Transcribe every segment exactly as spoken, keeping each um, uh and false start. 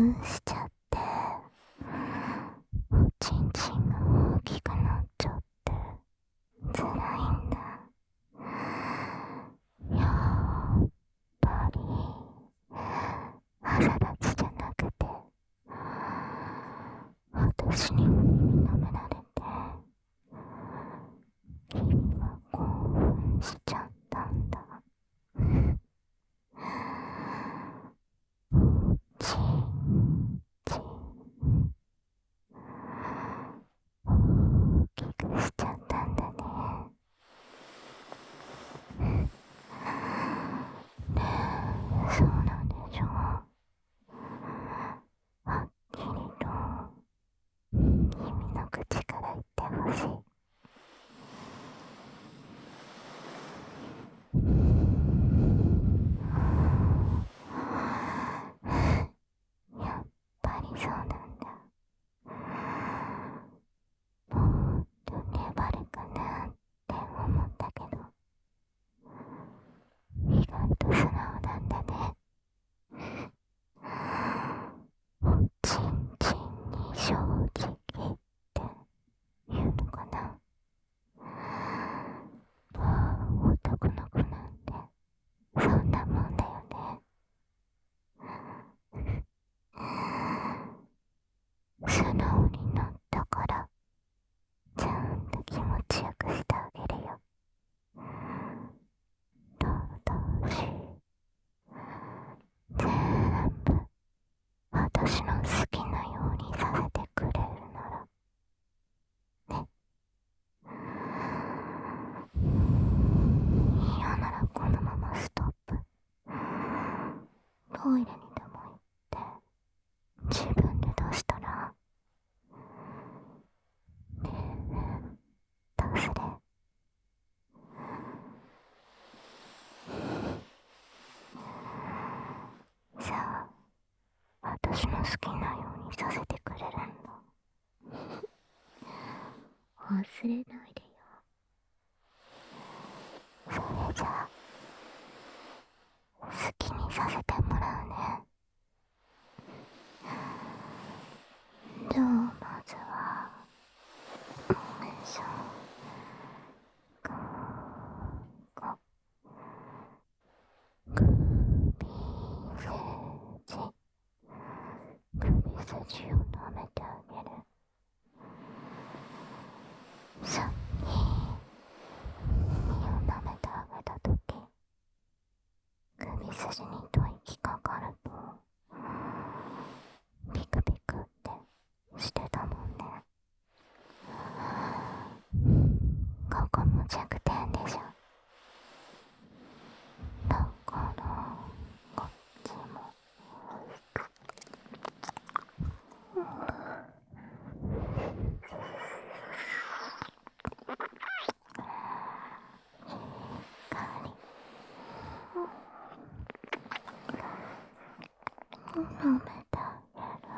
興奮しちゃっておちんちんが大きくなっちゃって辛いんだ。やっぱり朝立ちじゃなくて私にも舐められて君は興奮しちゃったんだ。おちんちん大きくしちゃったんだね。ねえ、そうなんでしょう。はっきりと君の口から言ってほしい。やっぱりそうなんだ。もっと粘るかなって思ったけど意外と素直なんだね。おちんちんに正直って言うのかな。まあ男の子なんてそんなもんだよね。素直になったからちゃんと気持ちよくしてあげるよ。どうし全部私の好きなようにさせてくれるならね。嫌ならこのままストップ。トイレにでも行って自分で出したらねえ、どうする？さあ、私の好きなようにさせてくれるんだ。忘れないでよ。それじゃあ好きにさせてもらうね。じゃあまずはよいしょ、こうこ首筋首筋を舐めてあげる。さっき耳を舐めてあげたとき首筋に吐息かかるとピクピクってしてたもんね。ここも弱点でしょ。だからこっちも舐めてあげる。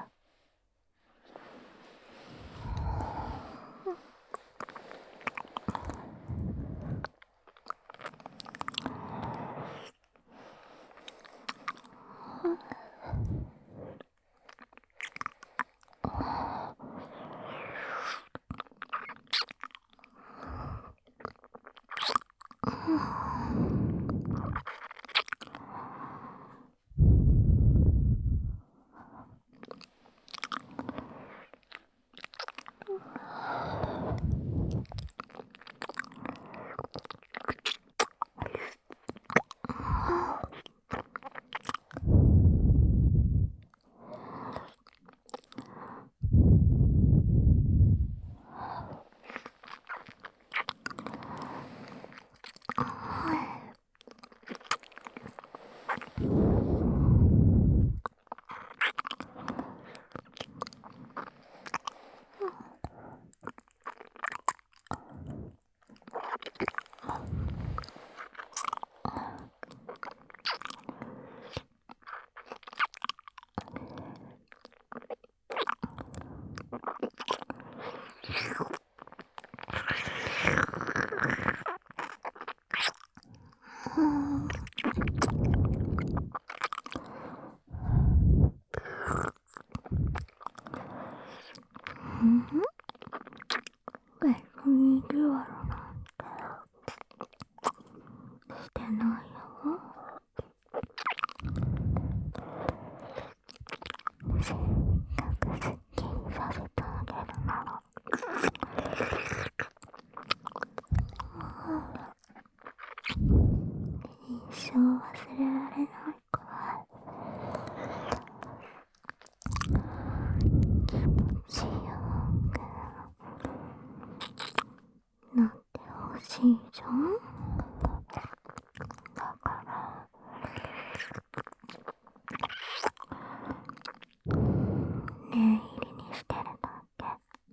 ん別に意地悪なんてしてないよ。せっかくすっきりさせてあげるなら一生忘れられないくらい気持ちよくなってほしいじゃん。だから念入りにしてるだけ。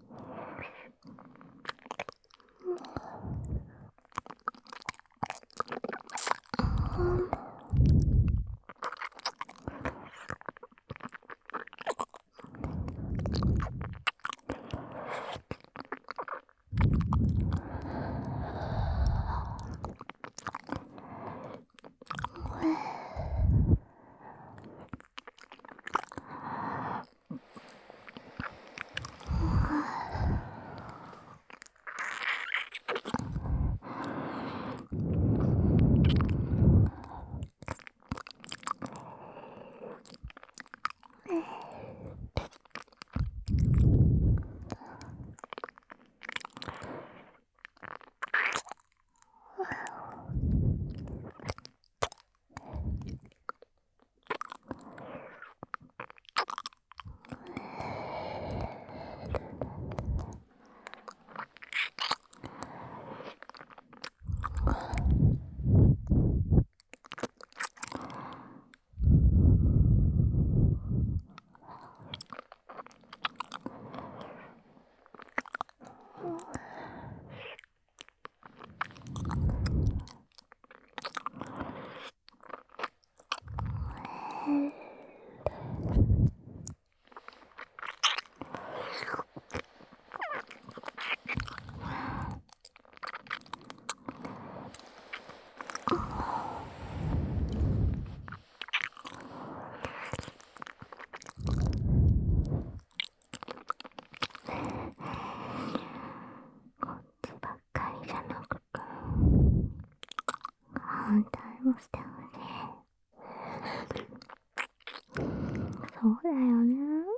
反対もしてほしい。そうだよね。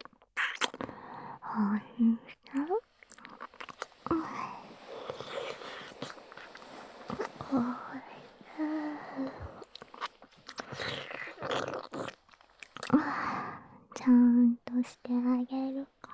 安心した。ちゃんとしてあげるから。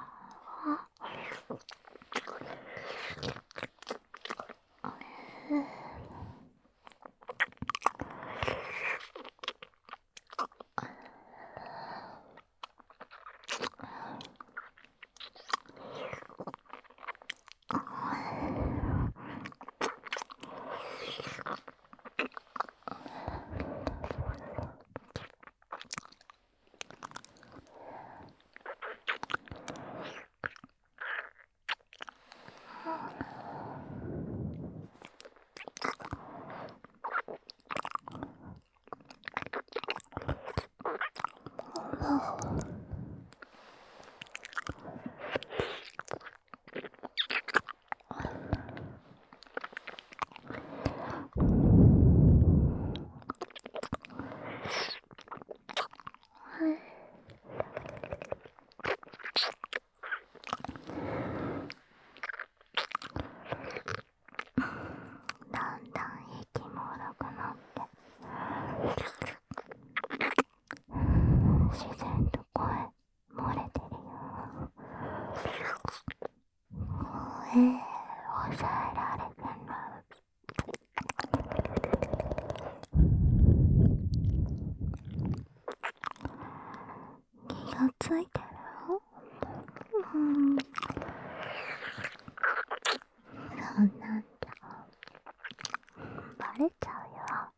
だんだん息も荒くなって自然と声漏れてるよ。声抑えられてない。気がついてるよ。うん、そんなんじゃバレちゃうよ。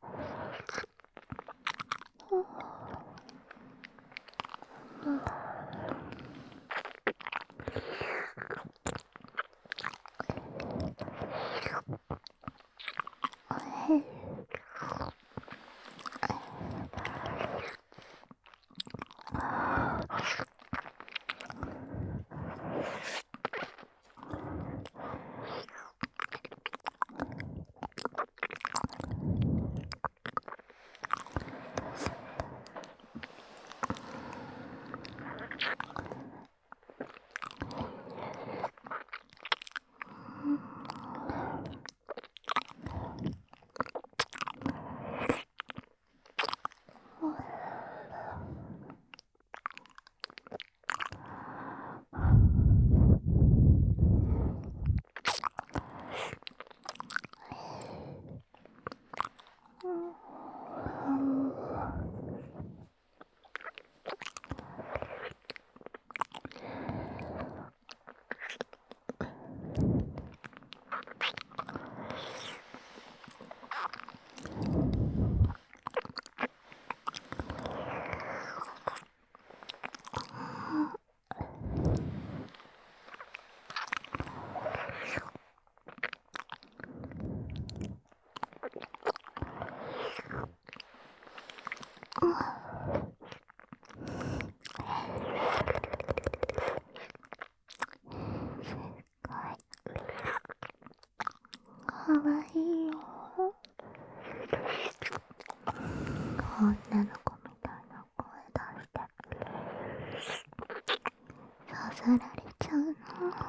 かわいいよ。女の子みたいな声出してさせられちゃうの。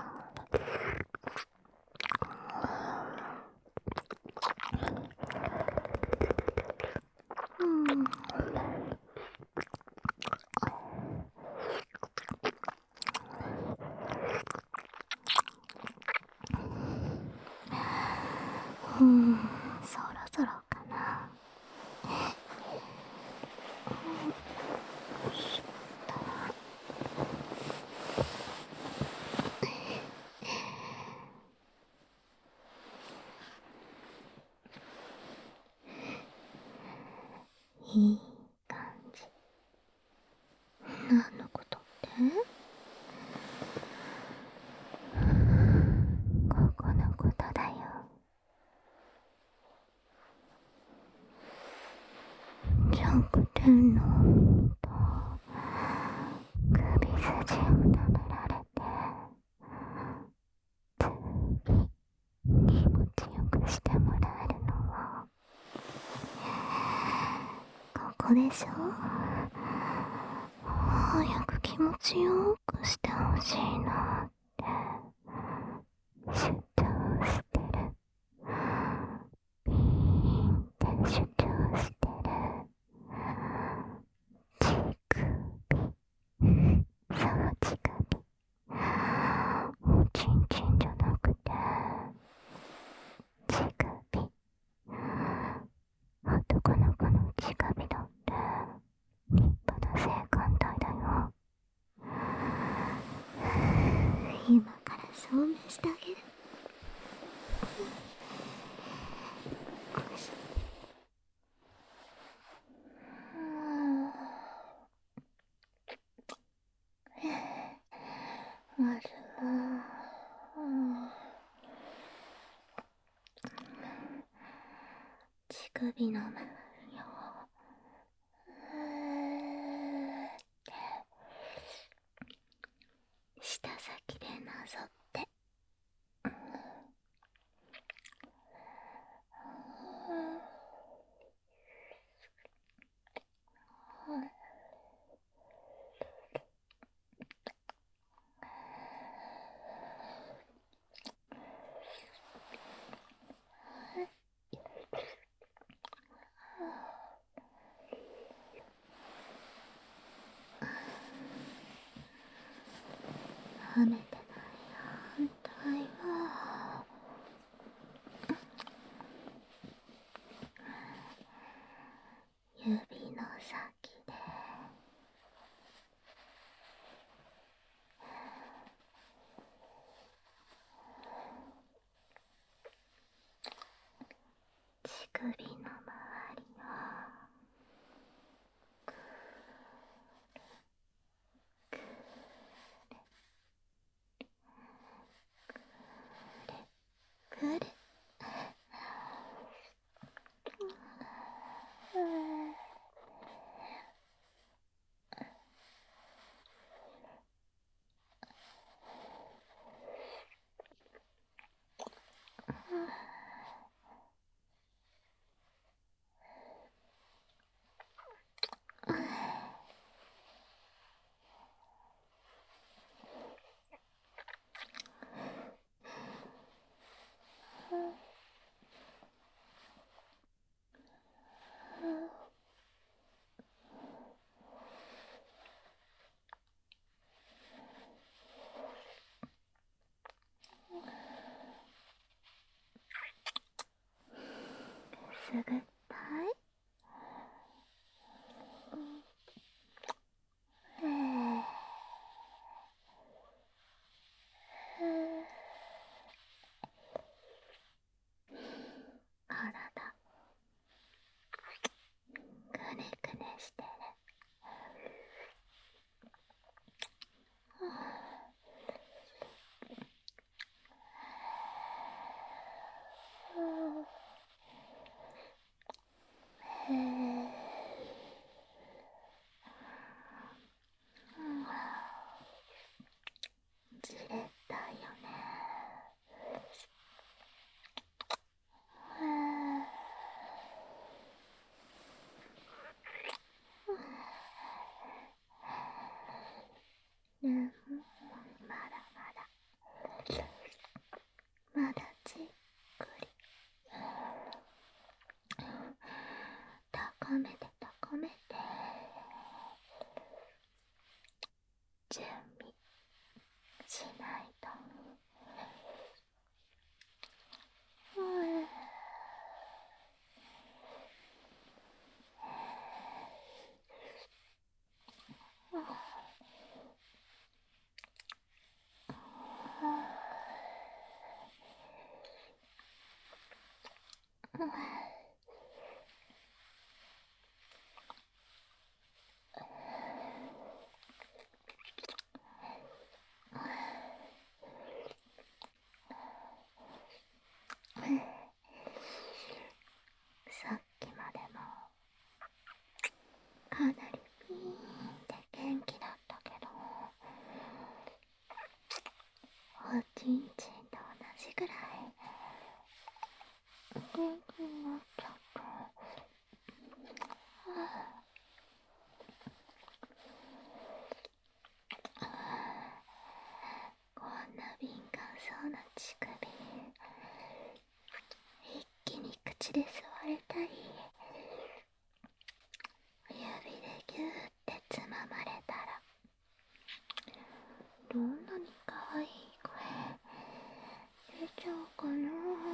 うんうん、そろそろかな。いい感じ。何のことって？ここのことだよ。弱点のと首筋を舐められて気持ちよくしてもらえるのはここでしょ。早く気持ちよくしてほしいなって主張してる。ピーンって主張してる。乳首、そう乳首、おちんちんじゃなくて乳首。男の子の乳首だって立派な性感帯だよ。今から証明してあげる。まずは乳首の周りを舌先でなぞってはめてない反対は指の先で乳首の周りをくるすぐったい。体くねくねしてる。 さっきまでもかなりピーンって元気だったけど、おちんちんと同じぐらい元気になっちゃった。こんな敏感そうな乳首、一気に口で吸われたり、指でギューってつままれたら、どんなに可愛い声出ちゃうかな。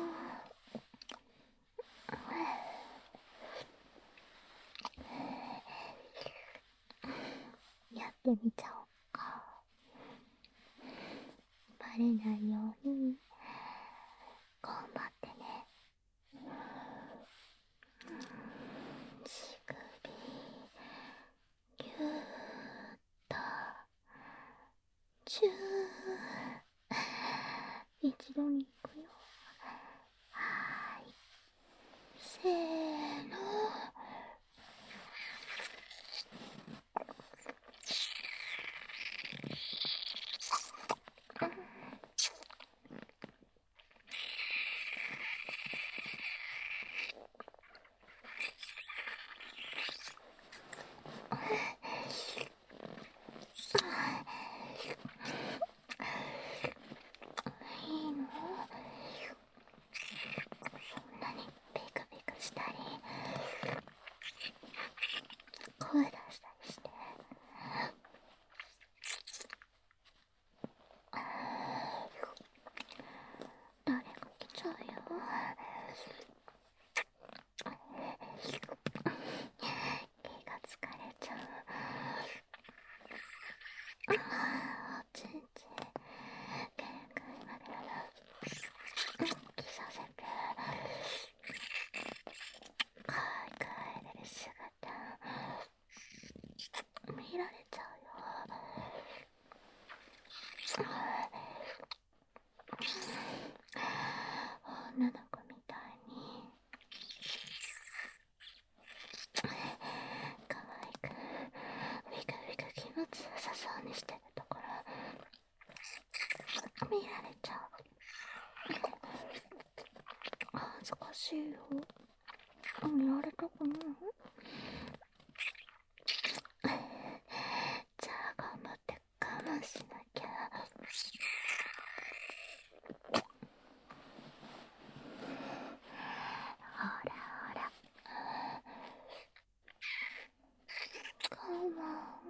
やってみちゃおうか。バレないように頑張ってね。乳首ぎゅーっとチュー、一度にいくよ。はーい、せーの。いいの？そんなにビクビクしたり声出したりして。誰か来ちゃうよ。気が疲れちゃう。おちんちん限界まで着させて、かいかいれる姿見られちゃうよ。女の子みたいに可愛くウィクウィク気持ちよさそうにしてるところ見られちゃう。恥ずかしいよ。見られたくない。じゃあ頑張って我慢しなきゃ。ほらほら、我慢。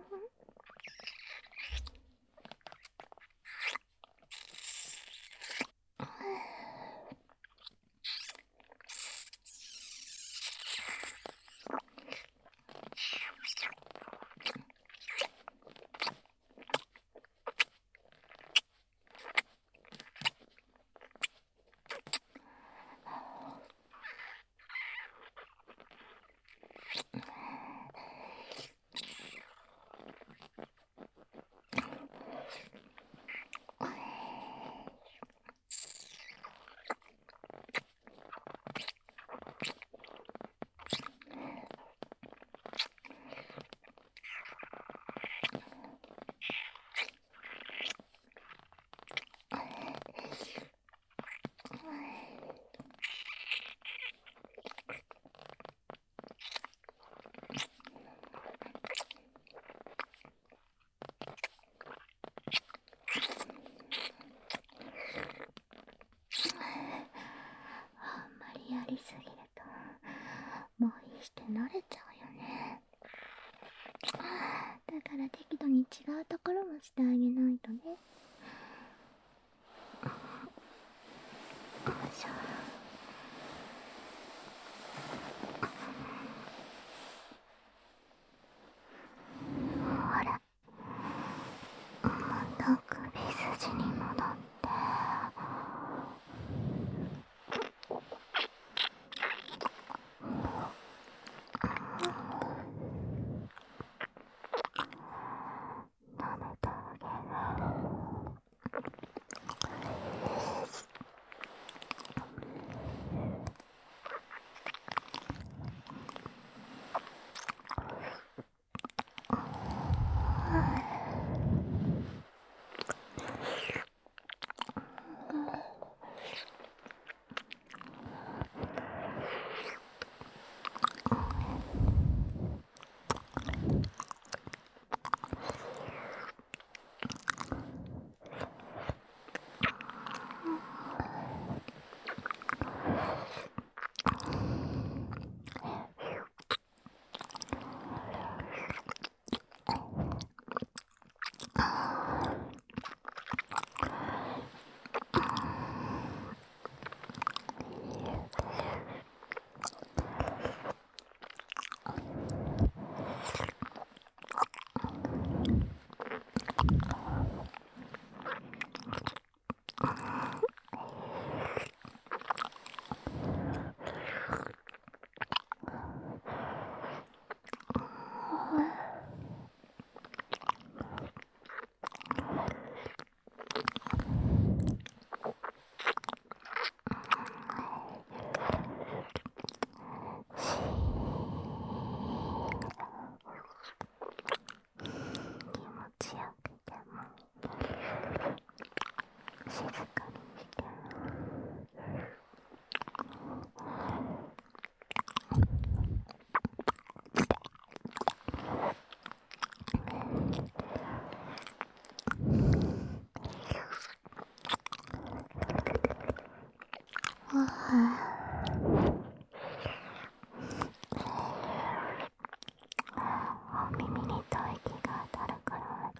お耳に吐息が当たるから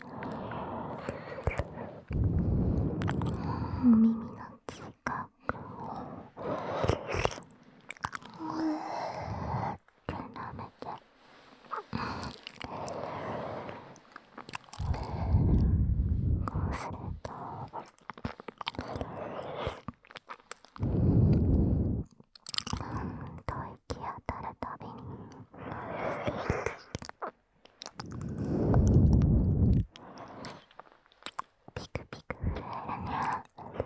お耳の近くをうーって舐めてこうすると吐息当たるたびにピクピク震えるね。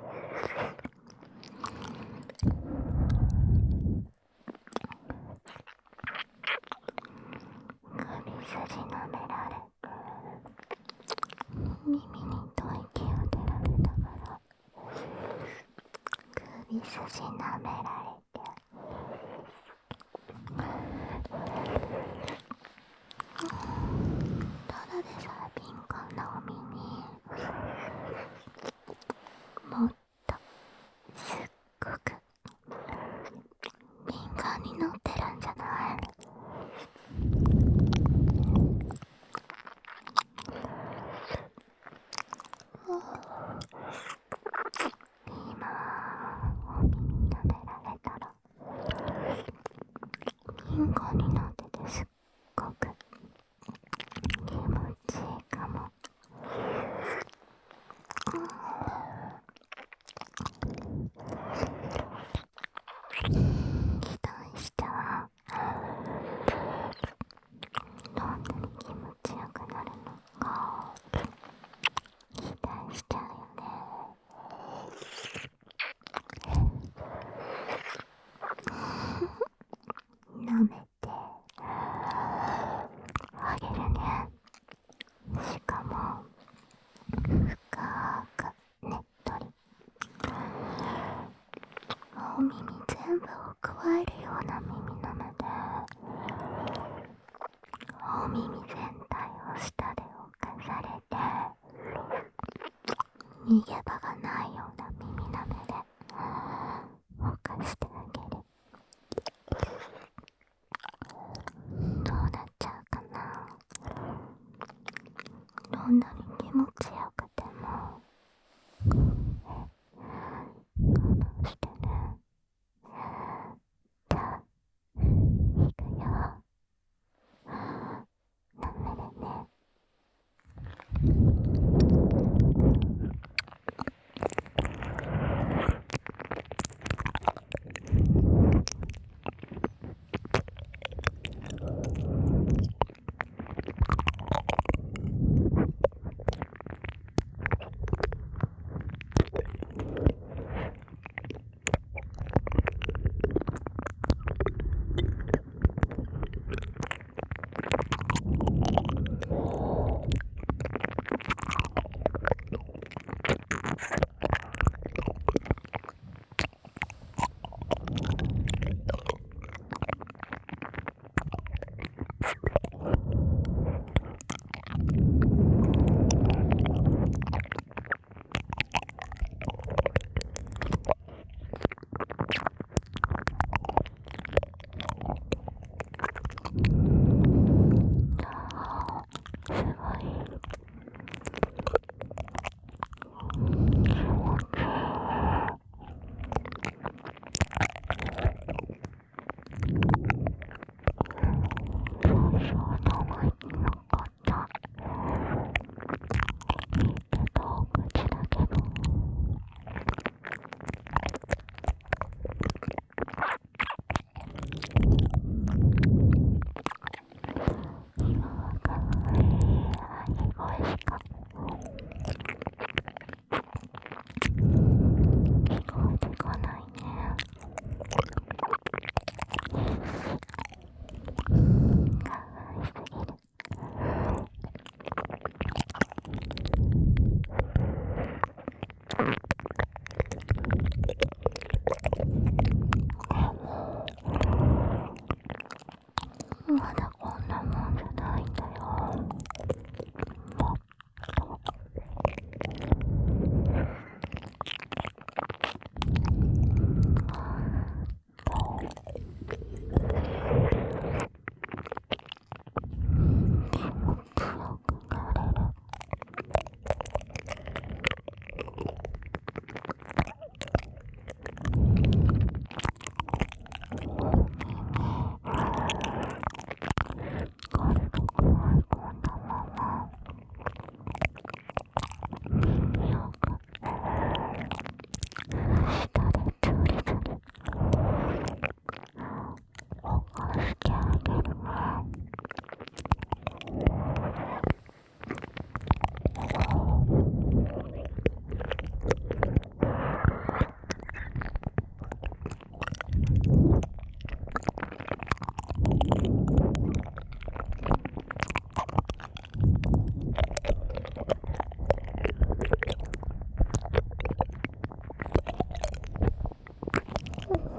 首筋舐められて耳に吐息当てられたから首筋舐められてただでさえ敏感なお耳もっとすっごく敏感になってるんじゃない？今お耳舐められたら敏感になっててすっごく気持ちいいかも。期待しちゃう。どんなに気持ちよくなるのか期待しちゃうよね。舐めてあげるね。しかも深くねっとりお耳全部をくわえるような耳なのでお耳全体を舌で侵されて逃げ場がないような耳なめで犯してあげる。どうなっちゃうかな。どんなに気持ちよくても我慢してね。じゃあいくよ。なめるね。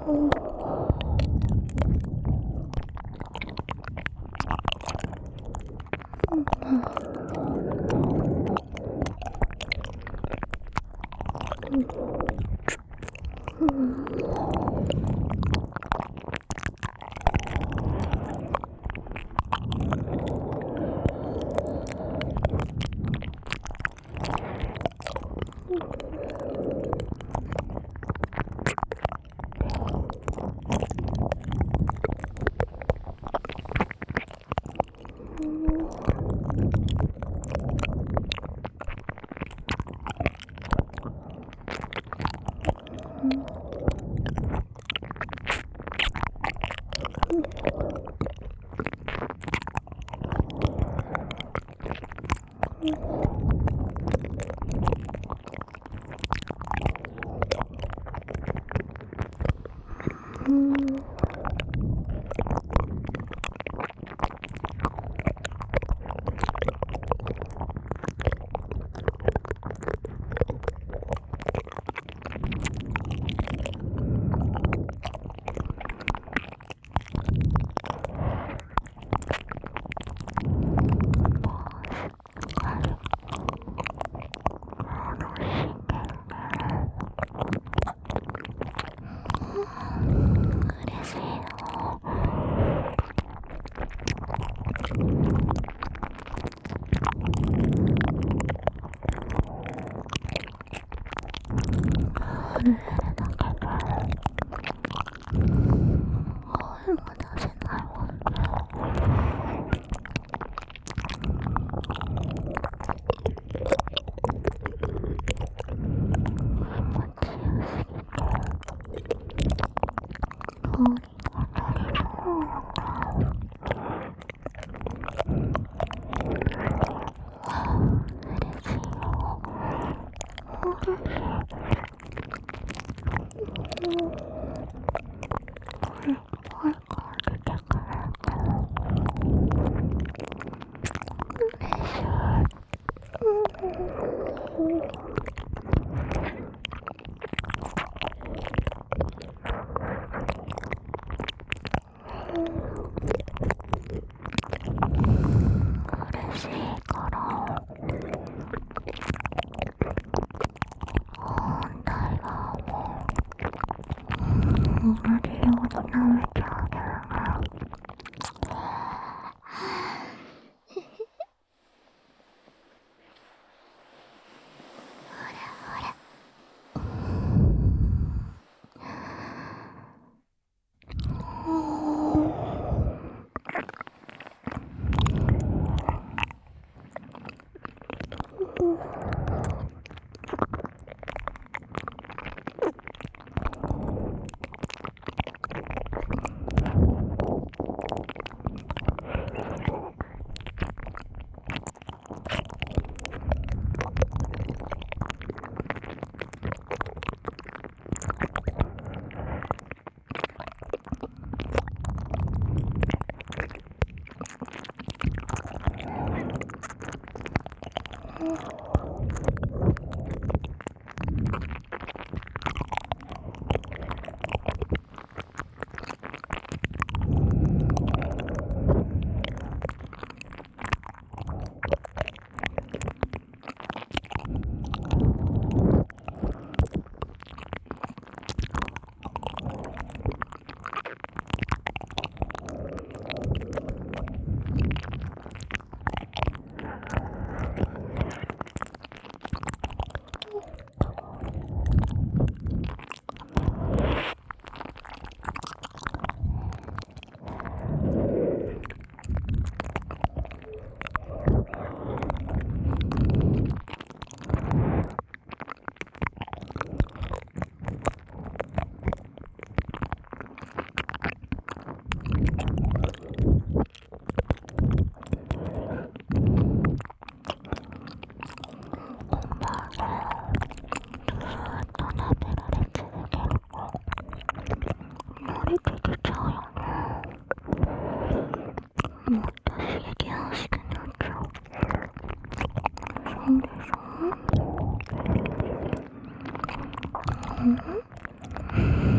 うん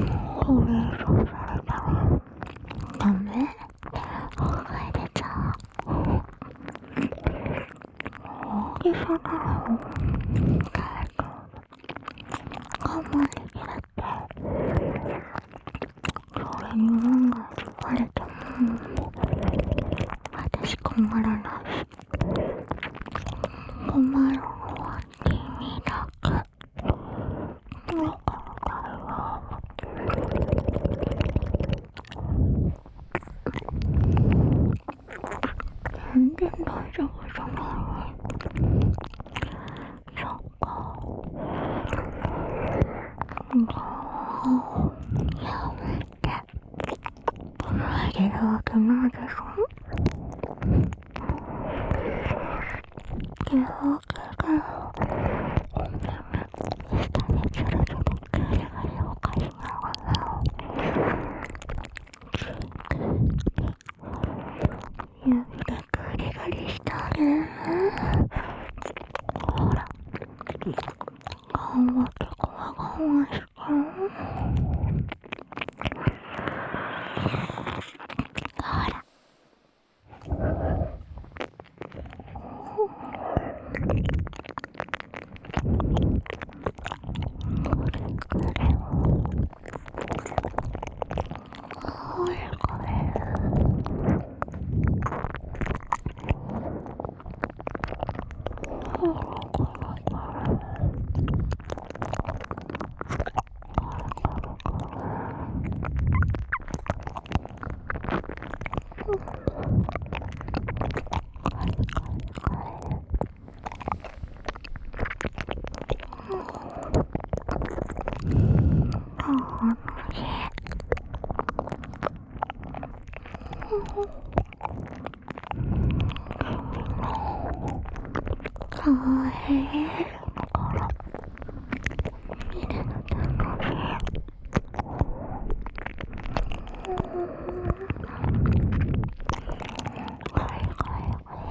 これ以上されたらダメ。お帰れちゃう。大げさだろ。大丈夫。我慢できるって。それに運が言われても私困らないし、困るのは君だけ。だからだよ。全然大丈夫じゃない。そっか。やめて。入れるわけないでしょ。いるわけだよ。ごめんね。下につるつるってやりをかしながら指でグリグリしてあげるね。ほら、頑張ってこわごわして。ほら。かわいいから見るの楽しい。はいはい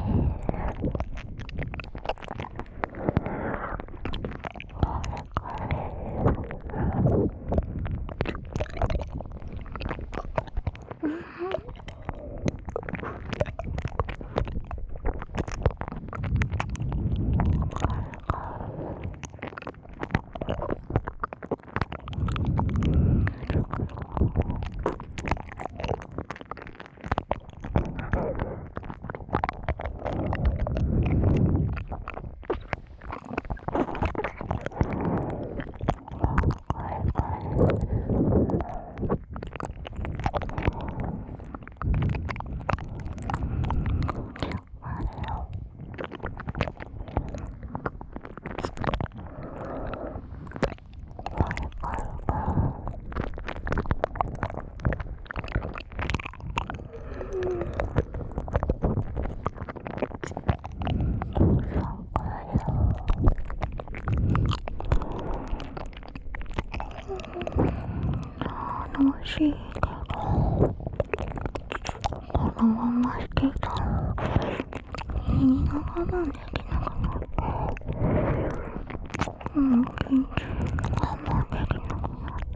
楽しいけど、このまましてたら君が我慢できなくなって、もう緊張我慢できなくなった。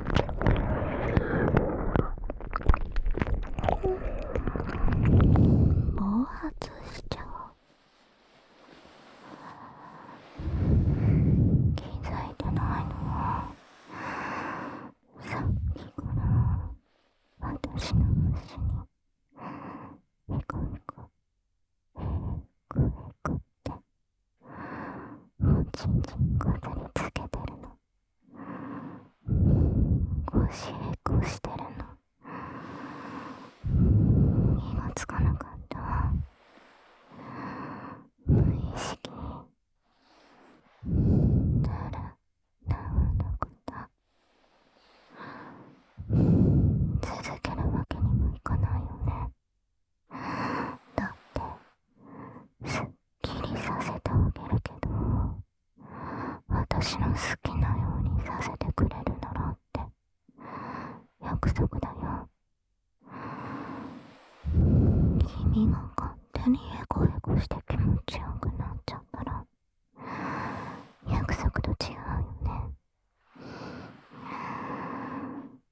暴発しちゃう。気づいてないのはさっきから私の足にヒコヒコへくへくっておちんちんこすりつけてるの。ゴシへこしてるの。気がつかなかった。無意識にたらなわなこと。続けるわけにもいかないよね。だってすっきりさせてあげるけど、私の好きなようにさせてくれるならって約束だよ。君が勝手にヘコヘコして気持ちよくなっちゃったら約束と違うよね。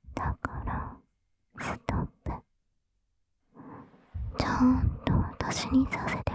今度私にさせて